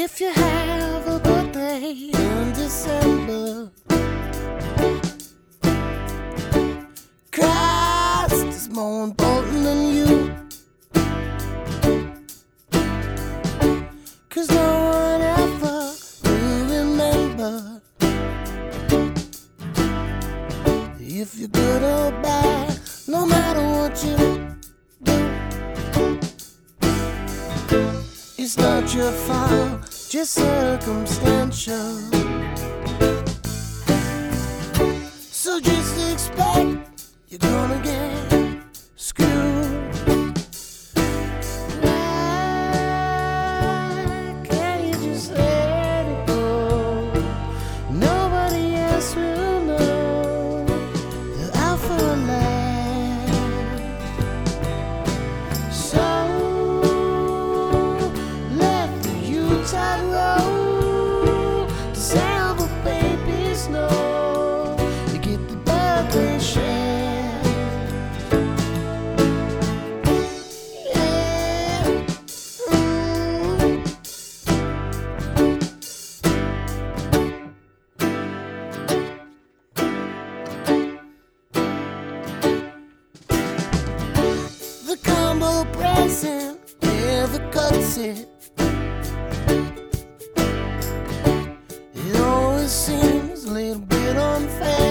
If you have a birthday in December, Christ is more important than you. 'Cause no one ever will remember if you're good or bad, no matter what you do. It's not your fault, just circumstantial. So just expect you're gonna get screwed. Why can't you just let it go? Nobody else will know the alpha and land. So let the Utah roll to sample babies know you get the birthday share. Yeah. The combo present never cuts it. It always seems a little bit unfair.